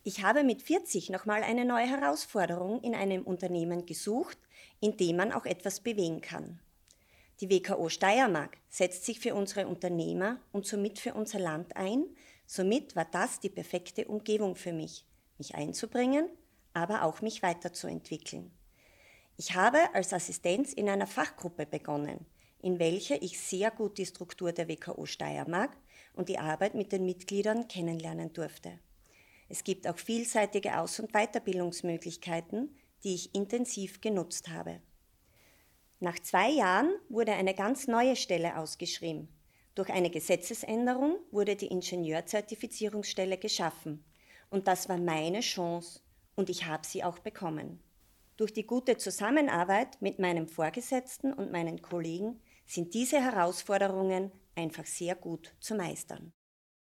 Ich habe mit 40 nochmal eine neue Herausforderung in einem Unternehmen gesucht, in dem man auch etwas bewegen kann. Die WKO Steiermark setzt sich für unsere Unternehmer und somit für unser Land ein. Somit war das die perfekte Umgebung für mich einzubringen, aber auch mich weiterzuentwickeln. Ich habe als Assistenz in einer Fachgruppe begonnen, in welcher ich sehr gut die Struktur der WKO Steiermark und die Arbeit mit den Mitgliedern kennenlernen durfte. Es gibt auch vielseitige Aus- und Weiterbildungsmöglichkeiten, die ich intensiv genutzt habe. Nach 2 Jahren wurde eine ganz neue Stelle ausgeschrieben. Durch eine Gesetzesänderung wurde die Ingenieurzertifizierungsstelle geschaffen. Und das war meine Chance und ich habe sie auch bekommen. Durch die gute Zusammenarbeit mit meinem Vorgesetzten und meinen Kollegen sind diese Herausforderungen einfach sehr gut zu meistern.